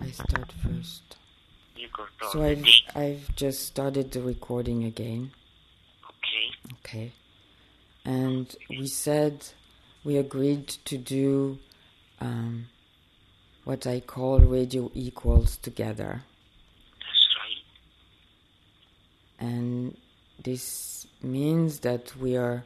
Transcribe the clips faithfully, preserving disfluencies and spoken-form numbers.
I start first? You go So I've, I've just started the recording again. Okay. Okay. And we said, we agreed to do um, what I call radio equals together. That's right. And this means that we are,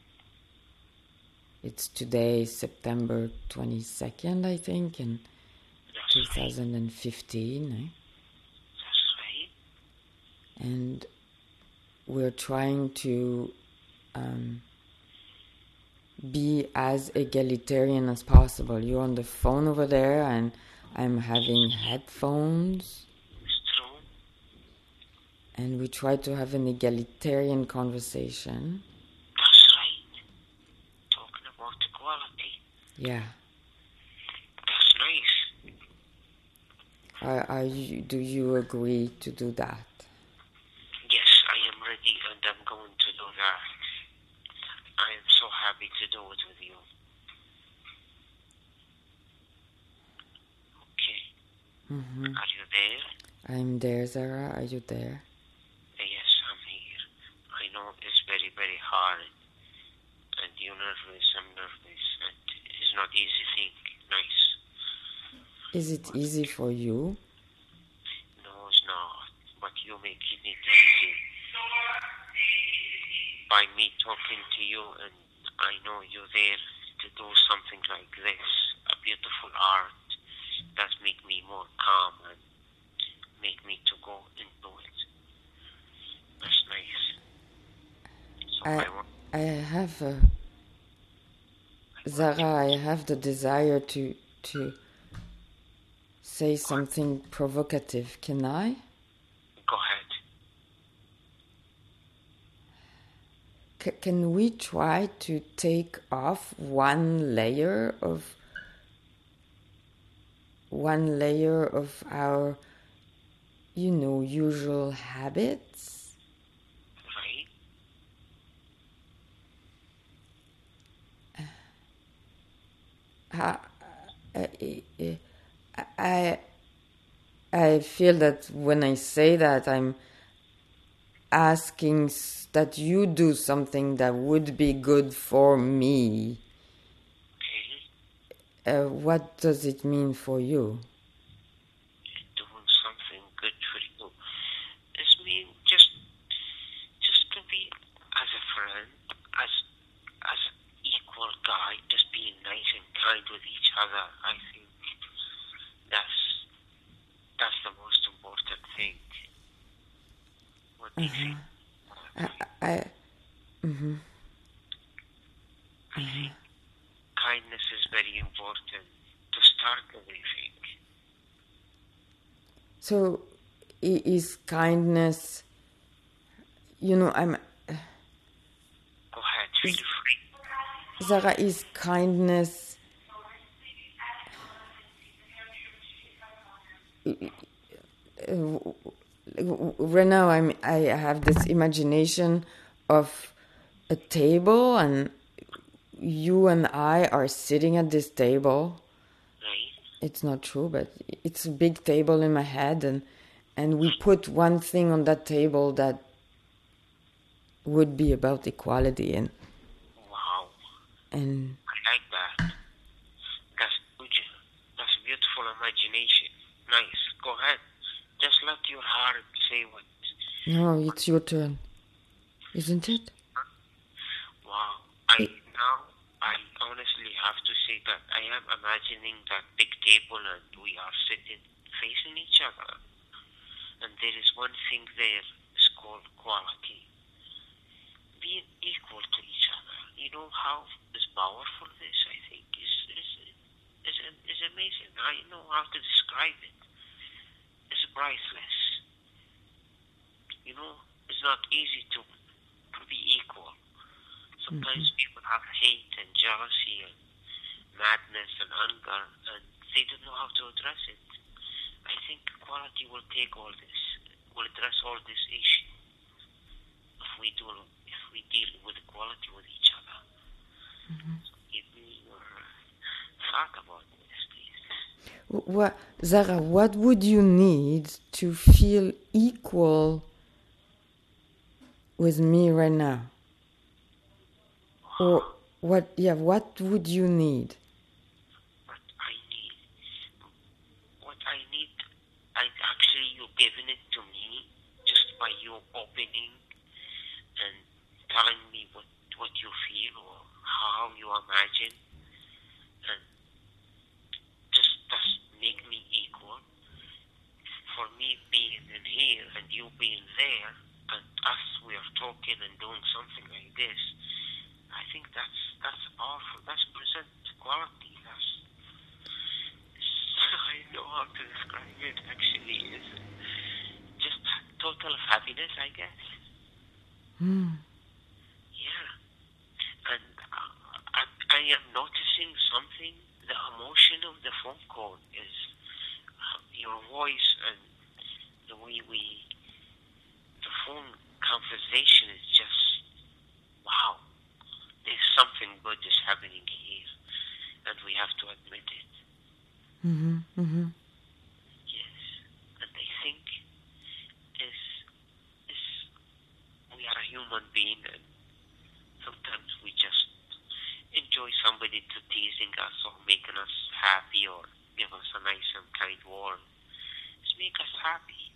it's today September twenty-second, I think, in That's twenty fifteen. right. Eh? That's right. And we're trying to um, be as egalitarian as possible. You're on the phone over there, and I'm having headphones. It's true. And we try to have an egalitarian conversation. That's right. Talking about equality. Yeah. That's nice. Are, are you, do you agree to do that? Yes, I am ready, and I'm going to do that. I am so happy to do it with you. Okay. Mm-hmm. Are you there? I'm there, Zara. Are you there? Yes, I'm here. I know it's very, very hard. And you're nervous, I'm nervous. And it's not easy thing. Nice. Is it easy for you? No, it's not. But you make it easy. By me talking to you, and I know you're there to do something like this, a beautiful art, that make me more calm and make me to go and do it. That's nice. So I, I, want I have a... Zara, I have the desire to to say something provocative. Can I? Go ahead. C- can we try to take off one layer of one layer of our, you know, usual habits? Right. I, I, I feel that when I say that, I'm asking that you do something that would be good for me. Okay. Uh, what does it mean for you? Doing something good for you. This means just, just to be as a friend, as, as an equal guy, just being nice and kind with each other. I think that's, that's the most important thing. What do you Uh-huh. think? I, I, mm-hmm. I Uh-huh. think kindness is very important to start everything. So, i- is kindness, you know, I'm... Go ahead, feel free. Zara, is kindness... Uh, right now, I'm, I have this imagination of a table, and you and I are sitting at this table. Right. It's not true, but it's a big table in my head, and and we put one thing on that table that would be about equality, and Wow. and I like that. That's good. That's a beautiful imagination. Nice. Go ahead. Just let your heart say what. no, it's your turn, isn't it? Wow. I It- now I honestly have to say that I am imagining that big table and we are sitting facing each other. And there is one thing there, it's called quality. Being equal to each other. You know how is powerful this, I think, is is is is amazing. I know how to describe it. It's priceless. You know, it's not easy to to be equal. Sometimes mm-hmm. people have hate and jealousy and madness and anger, and they don't know how to address it. I think equality will take all this, will address all this issue if we do, if we deal with equality with each other. Mm-hmm. So give me your thought about this, please. What, Zara, what would you need to feel equal with me right now? Or what, yeah, what would you need? What I need, what I need, I actually, you've given it to me just by you opening and telling me what, what you feel or how you imagine, and just does make me equal. For me being in here and you being there, and us we are talking and doing something like this, I think that's that's powerful. That's present quality. That's, I know how to describe it. Actually, it's just total happiness, I guess. Mm. Yeah, and uh, I, I am noticing something. The emotion of the phone call is uh, your voice and the way we, the phone conversation is just, wow, there's something good is happening here, and we have to admit it. Mm-hmm, mm-hmm. Yes, and I think is is we are a human being, and sometimes we just enjoy somebody to teasing us or making us happy or give us a nice and kind word. Just make us happy,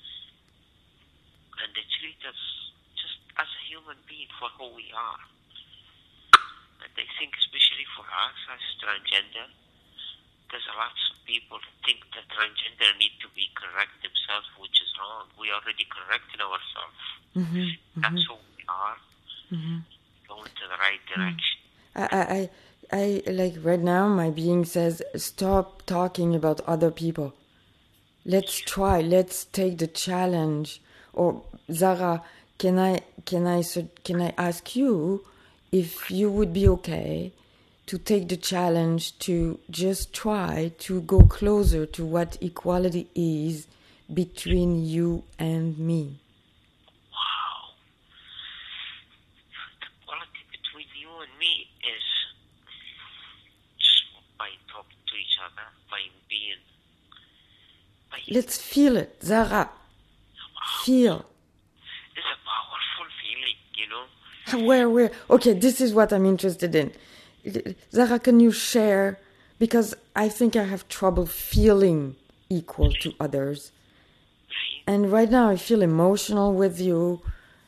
and they treat us just as a human being for who we are. And I think especially for us as transgender, there's a lot of people think that transgender need to be correct themselves, which is wrong. We already corrected ourselves. Mm-hmm, mm-hmm. That's who we are. Mm-hmm. Going to the right direction. I, I, I, I, like right now, my being says, stop talking about other people. Let's try. Let's take the challenge. Or Zara, can I, can I, can I ask you if you would be okay to take the challenge to just try to go closer to what equality is between you and me? Wow. The quality between you and me is just by talking to each other, by being. By Let's feel it, Zara. Wow. Feel. It's a powerful feeling, you know. Where, where? Okay, this is what I'm interested in. Zara, can you share? Because I think I have trouble feeling equal to others. And right now I feel emotional with you.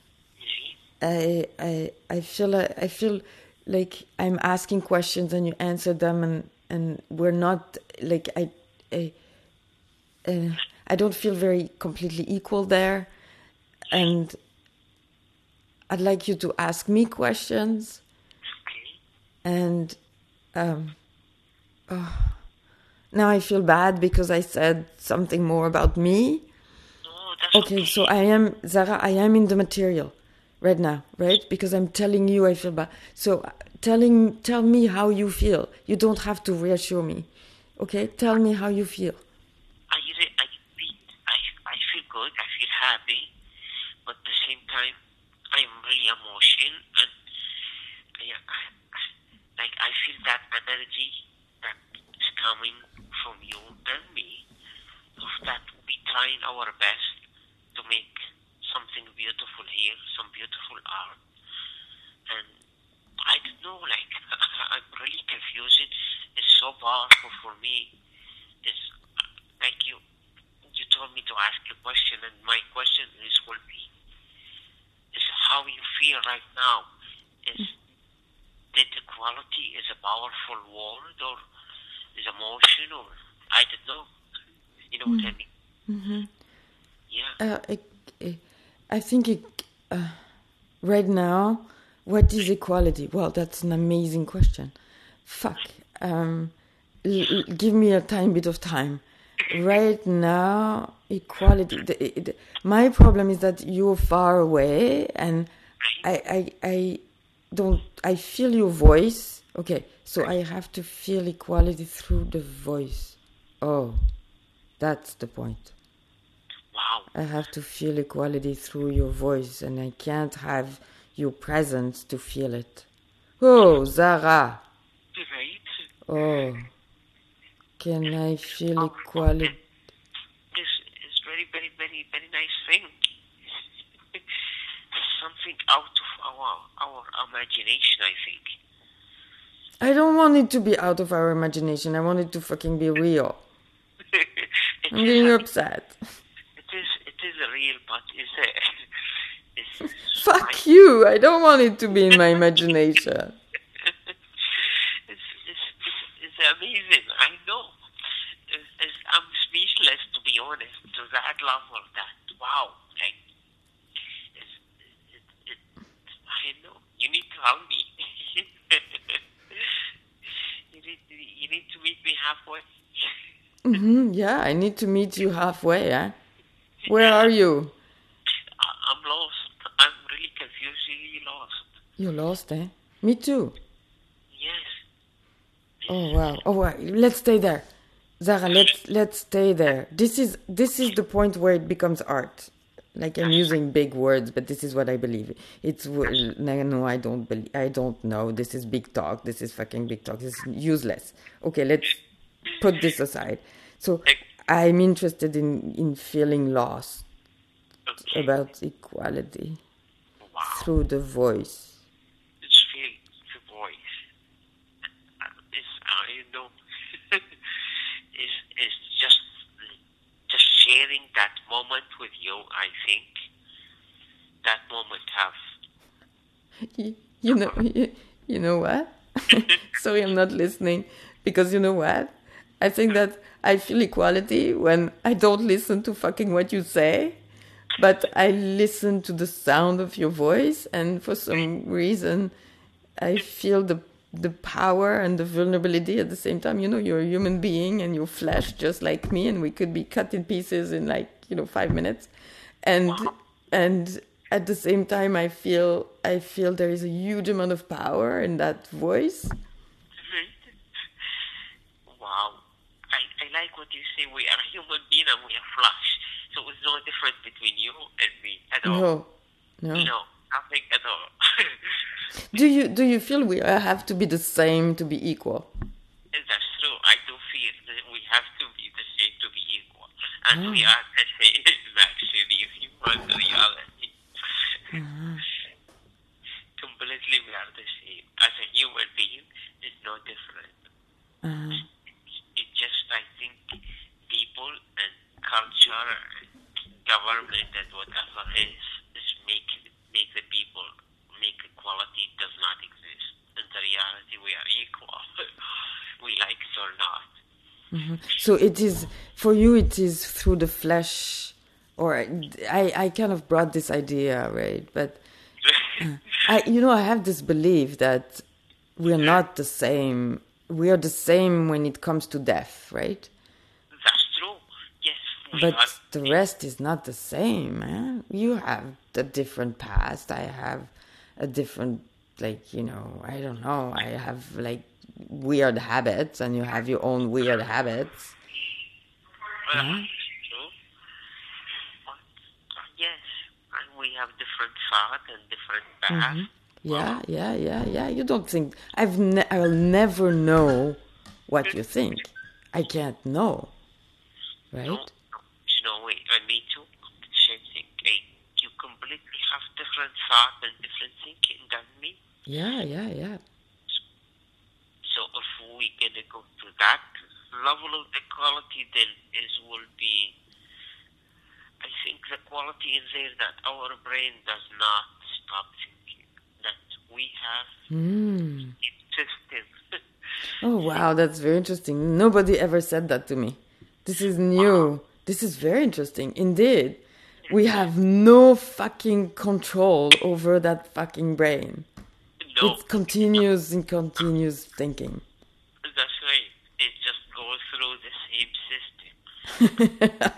I I I feel I feel like I'm asking questions and you answer them, and, and we're not like I I uh, I don't feel very completely equal there, and I'd like you to ask me questions. And um, oh, now I feel bad because I said something more about me. Oh, that's okay, okay, so I am, Zara, I am in the material right now, right? Because I'm telling you I feel bad. So telling, tell me how you feel. You don't have to reassure me. Okay? Tell me how you feel. I, I, I, I feel good. I feel happy. But at the same time, I'm really emotional. And I, I Like, I feel that energy that is coming from you and me, of that we trying our best to make something beautiful here, some beautiful art. And I don't know, like, I'm really confused. It's so powerful for me. It's like you, you told me to ask a question, and my question is will be, is how you feel right now. Is that equality is a powerful word, or is emotion, or I don't know. You know mm. what I mean? Mm-hmm. Yeah. Uh, I, I think it, uh, right now, what is equality? Well, that's an amazing question. Fuck. Um, l- l- give me a tiny bit of time. Right now, equality. The, the, my problem is that you're far away, and I, I, I don't. I feel your voice. Okay, so I have to feel equality through the voice. Oh, that's the point. Wow. I have to feel equality through your voice, and I can't have your presence to feel it. Oh, Zara. Right. Oh. can I feel Oh, equality? this is very, very, very, very nice thing. Something out of our our imagination, I think. I don't want it to be out of our imagination. I want it to fucking be real. it I'm is getting a, upset. it is it is a real, but it's a it's Fuck you! I don't want it to be in my imagination. it's, it's, it's, it's amazing. I know. It's, it's, I'm speechless, to be honest, to that level. That wow, like it's, it, it, I know. You need to help me. you need to, you need to meet me halfway. Mm-hmm, yeah, I need to meet you halfway, eh? Where are you? I- I'm lost. I'm really confused, really lost. You're lost, eh? Me too. Yes. Oh wow. Oh wow. Let's stay there. Zara, let's let's stay there. This is this is the point where it becomes art. Like I'm using big words, but this is what I believe. It's w- no, no, I don't believe. I don't know. This is big talk. This is fucking big talk. This is useless. Okay, let's put this aside. So I'm interested in in feeling lost Okay. about equality Wow. through the voice. It's feel the voice. It's I know. it's it's just just sharing that moment with you. I think that moment have. You, you know, you, you know what? Sorry, I'm not listening because you know what? I think that I feel equality when I don't listen to fucking what you say, but I listen to the sound of your voice, and for some reason, I feel the the power and the vulnerability at the same time. You know, you're a human being and you're flesh just like me, and we could be cut in pieces in like you know five minutes, and and at the same time, I feel I feel there is a huge amount of power in that voice. Wow. I, I like what you say. We are human beings and we are flesh. So it's no difference between you and me at all. No, no. No, nothing at all. Do you do you feel we have to be the same to be equal? That's true. I do feel that we have to be the same to be equal. And we are the same actually if you want the reality. Completely we are the same. As a human being, it's no different. Uh-huh. It's just, I think, people and culture and government and whatever is, is make, make the people, make equality does not exist. In the reality, we are equal. We like it or not. Mm-hmm. So it is, for you, it is through the flesh, or I, I kind of brought this idea, right? But uh, I, you know, I have this belief that we are not the same. We are the same when it comes to death, right? That's true. Yes, we But are. the rest is not the same, man. You have a different past. I have a different, like, you know, I don't know. I have, like, weird habits, and you have your own weird habits. Well, Huh? that's true. But, uh, yes, and we have different thought and different path. Mm-hmm. Yeah, yeah, yeah, yeah. You don't think I've ne- I'll never know what you think. I can't know, right? No, no, you know, wait, and me too. Same thing. Hey, you completely have different thought and different thinking than me. Yeah, yeah, yeah. So if we gonna go to that level of equality, then it will be. I think the quality is there that our brain does not stop thinking. That we have Mm. system. Oh wow, that's very interesting. Nobody ever said that to me. This is new. This is very interesting. Indeed, we have no fucking control over that fucking brain. No, It continues and continues thinking. that's right. It just goes through the same system.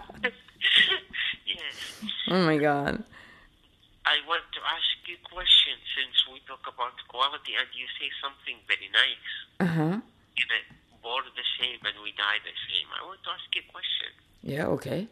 Yes. Oh my god. I want to ask you a question since we talk about quality and you say something very nice. Uh-huh. You know, born the same and we die the same. I want to ask you a question. Yeah, okay.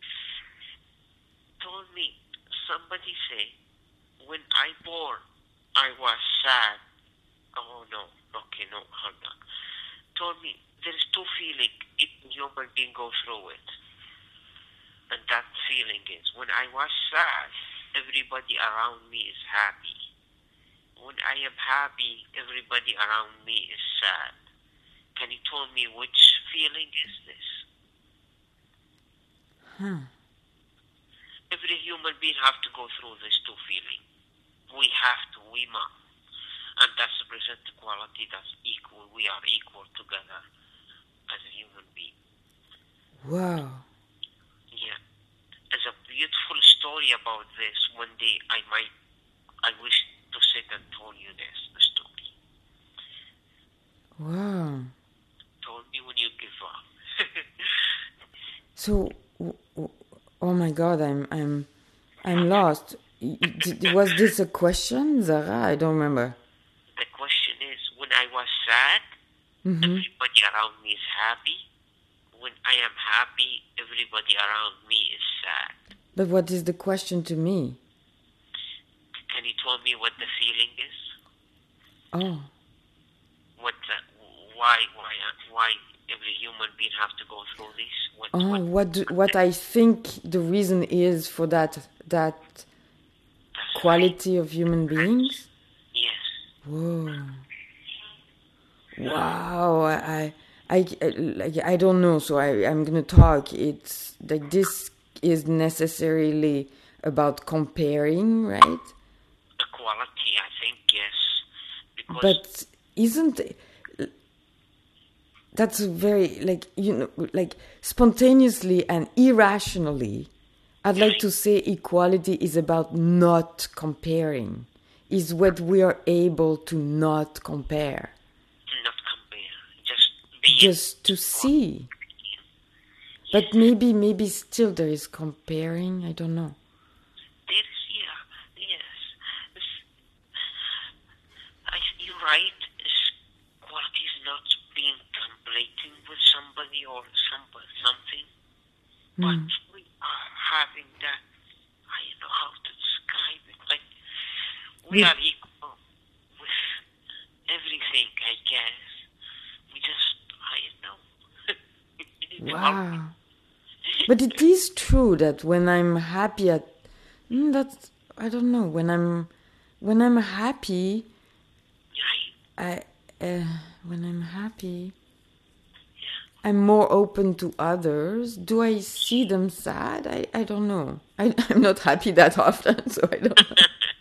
Told me, somebody say, when I born, I was sad. Oh no, okay, no, hold on. Told me, there is two feelings each human being go through it. And that feeling is, when I was sad, everybody around me is happy. When I am happy, everybody around me is sad. Can you tell me which feeling is this? Huh. Every human being have to go through these two feelings. We have to, we must. And that's the present quality that's equal. We are equal together as a human being. Wow. Yeah. There's a beautiful story about this. One day I might, I wish to sit and tell you this, the story. Wow. Told me when you give up. So, w- w- oh my God, I'm, I'm, I'm lost. Y- y- Was this a question, Zara? I don't remember. The question is, when I was sad, Mm-hmm. everybody around me is happy. When I am happy, everybody around me is sad. But what is the question to me? Can you tell me what the feeling is? Oh. What? The, why? Why? Why every human being have to go through this? What? Oh, what, what do, what I think the reason is for that that that's quality of human beings? Yes. Whoa. Wow. I I I, like, I don't know, so I I'm going to talk. It's like this is necessarily about comparing, right? Equality, I think, yes. Because But isn't that's a very, like, you know, like spontaneously and irrationally, I'd like to say equality is about not comparing, is what we are able to not compare, not compare, just be just to see. But maybe, maybe still there is comparing, I don't know. There is, yeah, yes. It's, I, you're right. It's, quality is not being comparing with somebody or somebody, something, but Mm. we are having that. I don't know how to describe it. Like we We- are equal with everything, I guess. We just, I don't know. We need to help. Wow. But it is true that when I'm happy at, mm, that's, I don't know, when I'm, when I'm happy, Right? I, uh, when I'm happy, I'm more open to others. Do I see them sad? I, I don't know. I, I'm not happy that often, so I don't know.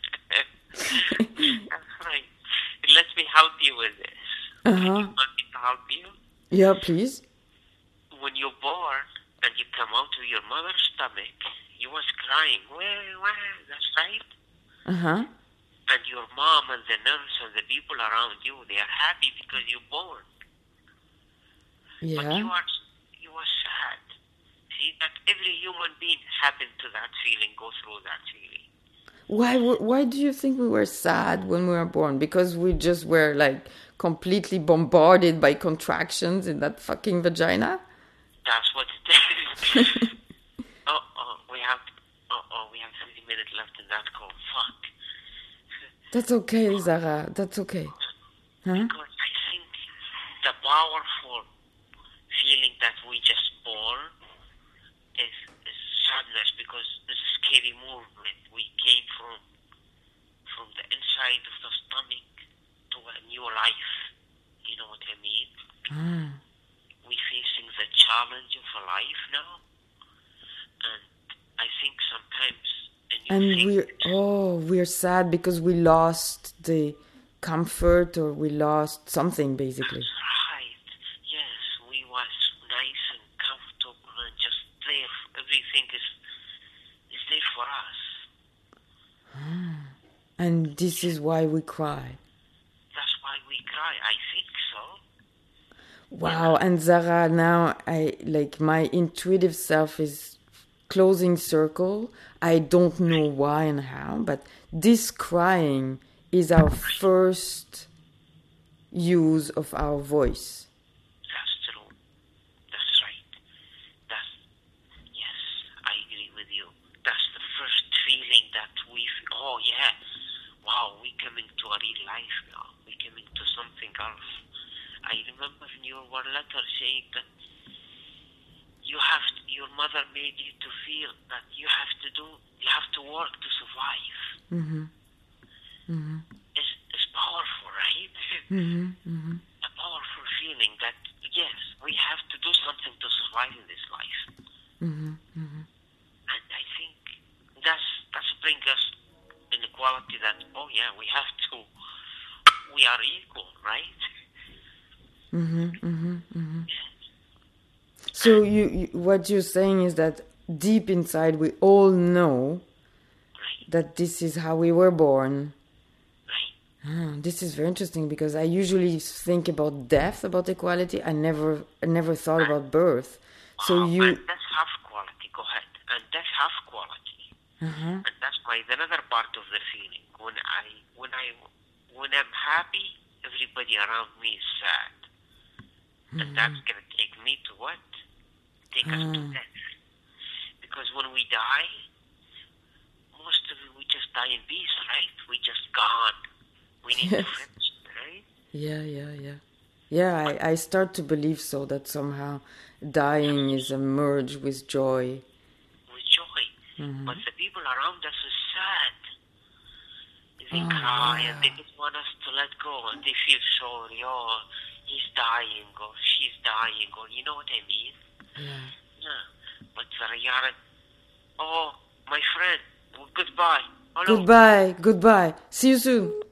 That's right. Let me help you with this. Uh-huh. You want me to help you? Yeah, please. When you're born and you come out of your mother's stomach, you was crying. Well, well, that's right. Uh-huh. And your mom and the nurse and the people around you, they are happy because you're born. But you Yeah. are, you are sad. See, that every human being happened to that feeling, go through that feeling. Why, w- why do you think we were sad when we were born? Because we just were, like, completely bombarded by contractions in that fucking vagina? That's what it is. oh, oh, we have, oh, oh, we have thirty minutes left in that call. Fuck. That's okay, Zara. That's okay. Huh? Because I think the powerful feeling that we just born is, is sadness, because it's a scary movement. We came from from the inside of the stomach to a new life. You know what I mean? Ah. We're facing the challenge of a life now, and I think sometimes a new And thing. we're, oh, we're sad because we lost the comfort, or we lost something, basically. Right. Yes, we was nice and comfortable and just there. Everything is is there for us. And this is why we cry. That's why we cry. I think so. Wow. And Zara, now I, like, my intuitive self is closing circle. I don't know why and how, but this crying is our first use of our voice. That's true. That's right. That's, yes, I agree with you. That's the first feeling that we, oh yeah, wow, we coming to a real life now. We coming to something else. I remember in your letters saying that you have to, your mother made you to feel that you have to do, you have to work to survive. Mm-hmm. Mm-hmm. It's, it's powerful, right? Mm-hmm. Mm-hmm. A powerful feeling that, yes, we have to do something to survive in this life. Mm-hmm. Mm-hmm. And I think that's, that's bring us inequality that, oh yeah, we have to, we are equal, right? Mm-hmm. Mm-hmm. Mm-hmm. So you, you, what you're saying is that deep inside we all know Right. that this is how we were born. Right. Ah, this is very interesting because I usually think about death, about equality. I never, I never thought about birth. So Uh, you, and that's half quality, go ahead. And that's half quality. uh-huh. And that's my another part of the feeling. When I when I when I'm happy, everybody around me is sad. Mm-hmm. And that's gonna take me to what? Take us to Ah. death. Because when we die, most of it we just die in peace, right? We just gone. We need Yes. to finish, right? Yeah, yeah, yeah. Yeah, I, I start to believe so, that somehow dying is a merge with joy. With joy. Mm-hmm. But the people around us is sad. They Oh, cry yeah. and they just want us to let go and they feel sorry. Oh, he's dying or she's dying or you know what I mean? Yeah. Yeah. But the reality, oh, my friend, well, goodbye. Hello. Goodbye, goodbye. See you soon.